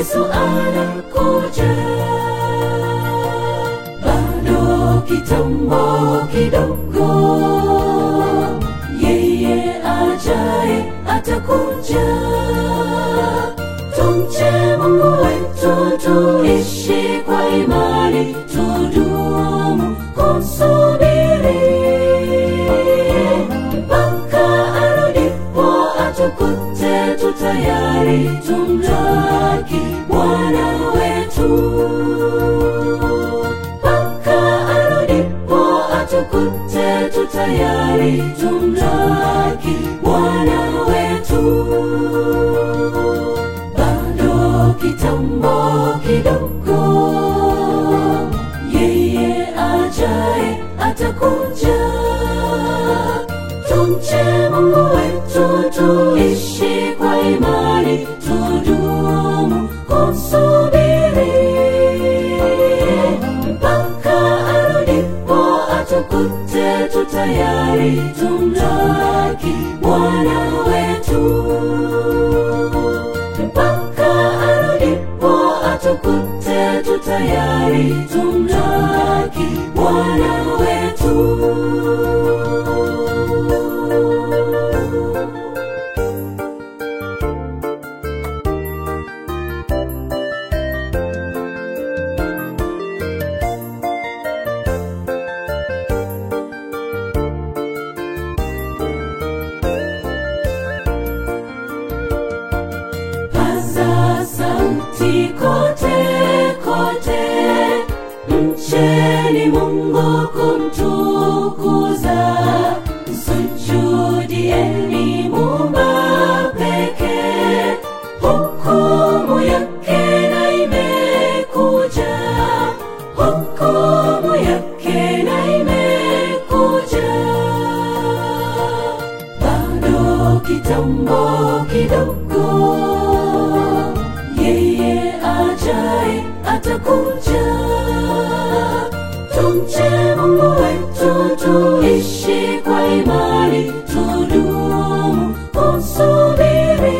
Yesu anakuja. Bado kitambo kidogo, yeye ajaye atakuja. Tumche Mungu wetu, tuishi kwa imani, tudumu kumsubiri mpaka arudipo atukute tutayari, tumlaki Bwana wetu. Mpaka arudipo atukute tutayari, tumlaki Bwana wetu. Bado kitambo kidogo, yeye ajaye atakuja. Tumche Mungu wetu, tuishi kwa imani, tudumu kumsubiri mpaka arudipo atukute tutayari, tumlaki Bwana wetu. Mpaka arudipo atukute tutayari, tumlaki Bwana wetu. Paza sauti kote kote, mcheni Mungu kumtukuza. Msujudieni Muumba pekee, hukumu yake na imekuja. Hukumu yake na imekuja. Bado kitambo kidogo, yeye ajaye atakuja. Tumche Mungu wetu, tuishi kwa imani, tudumu kumsubiri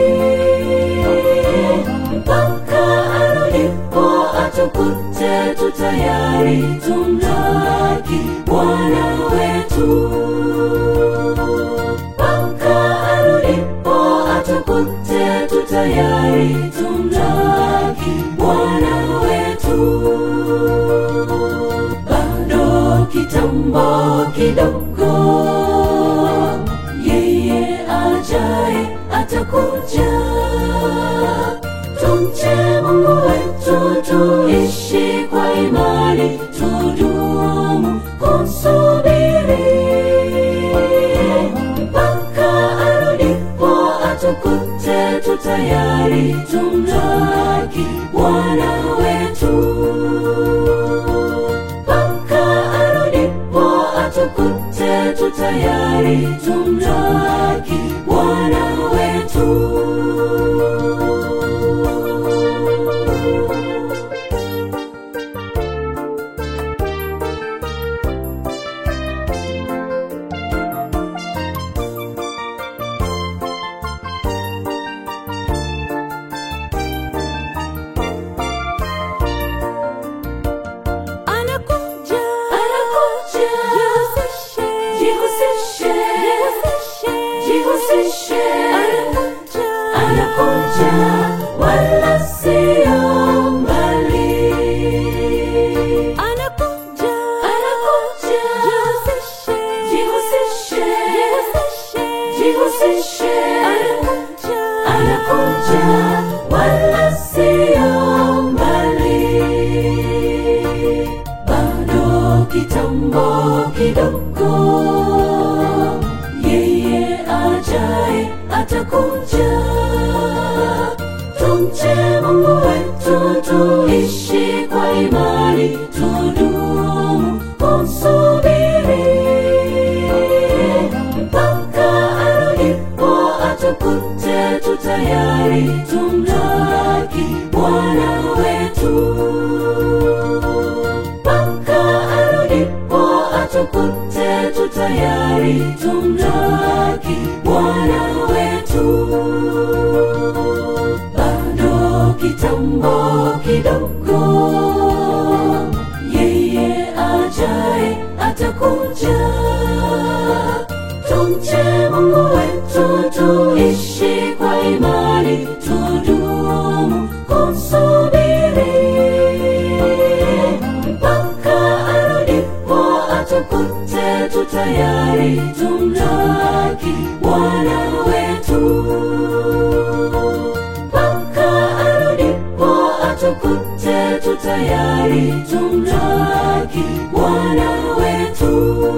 mpaka arudipo atukute tutayari, tumlaki Bwana wetu. Mpaka arudipo atukute tutayari, tumlaki Bwana wetu. Bado kitambo kidogo, yeye ajaye atakuja. Tumche Mungu wetu, tuishi kwa imani, tudumu kumsubiri mpaka arudipo atukute tutayari, tumlaki Bwana wetu. Mpaka arudipo atukute tutayari, tumlaki Bwana wetu. Anakuja wala sio mbali. Anakuja, jihusishe. Anakuja wala sio mbali. Bado kitambo kidogo, yeye ajaye atakuja. Tumche Mungu wetu, tuishi kwa imani, tudumu kumsubiri mpaka arudipo atukute tutayari, tumlaki Bwana wetu. Mpaka arudipo atukute tutayari, tumlaki Bwana wetu. Bado kitambo yeye ajaye atakuja. Tumche Mungu wetu, tuishi kwa imani, tudumu kumsubiri mpaka arudipo atukute tutayari, tumlaki Bwana wetu. Mpaka arudipo atukute tutayari, tumlaki Bwana wetu.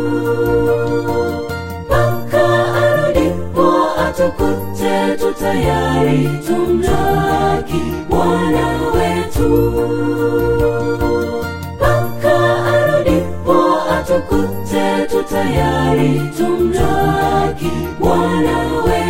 Atukute tutayari, tumlaki Bwana wetu. Mpaka arudipo atukute tutayari, tumlaki Bwana wetu.